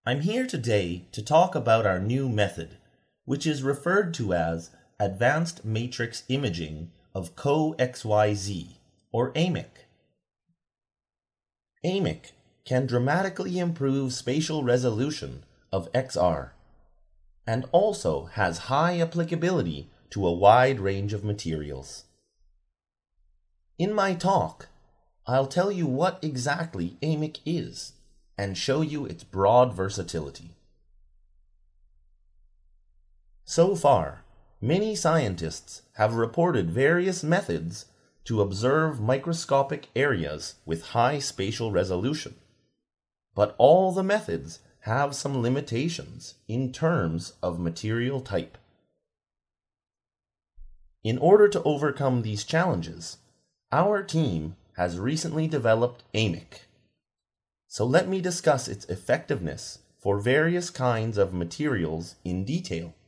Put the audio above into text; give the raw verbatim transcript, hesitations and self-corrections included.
I'm here today to talk about our new method, which is referred to as Advanced Matrix Imaging of Co-X Y Z, or A M I C. A M I C can dramatically improve spatial resolution of X R, and also has high applicability to a wide range of materials. In my talk, I'll tell you what exactly A M I C is, and show you its broad versatility. So far, many scientists have reported various methods to observe microscopic areas with high spatial resolution, but all the methods have some limitations in terms of material type. In order to overcome these challenges, our team has recently developed A M I C. So let me discuss its effectiveness for various kinds of materials in detail.